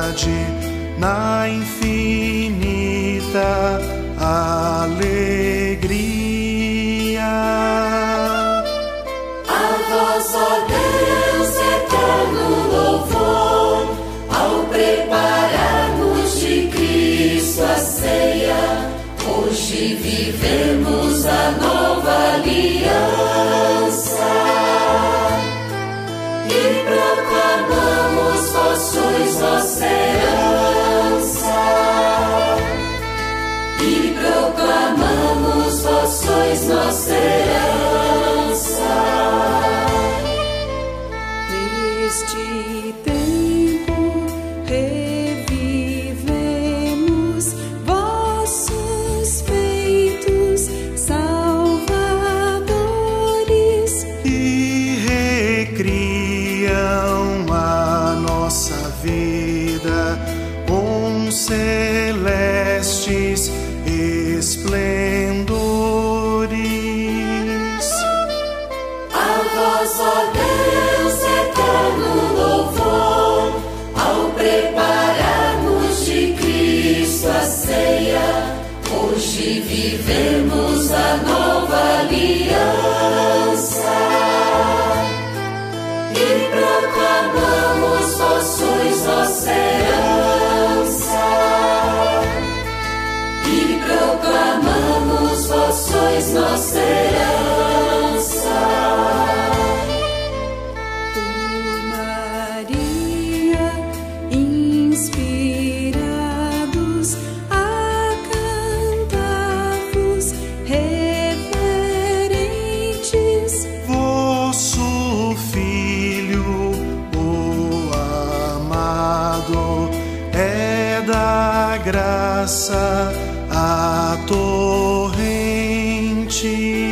na infinita alegria. A vós, ó Deus, eterno louvor, ao prepararmos de Cristo a ceia, hoje vivemos a nova aliança e proclamamos: vós sois nossa herança. E proclamamos: vós sois nossa herança. Neste tempo revivemos vossos feitos salvadores E recriam a nossa vida com celestes esplendores. A vós, ó Deus, eterno louvor, ao prepararmos de Cristo a ceia, hoje vivemos a nova aliança e proclamamos: vós sois nossa herança. E proclamamos: vós sois nossa herança. por Maria, inspirados a cantar-vos reverentes. Vosso Filho, o amado, é da graça a torrente.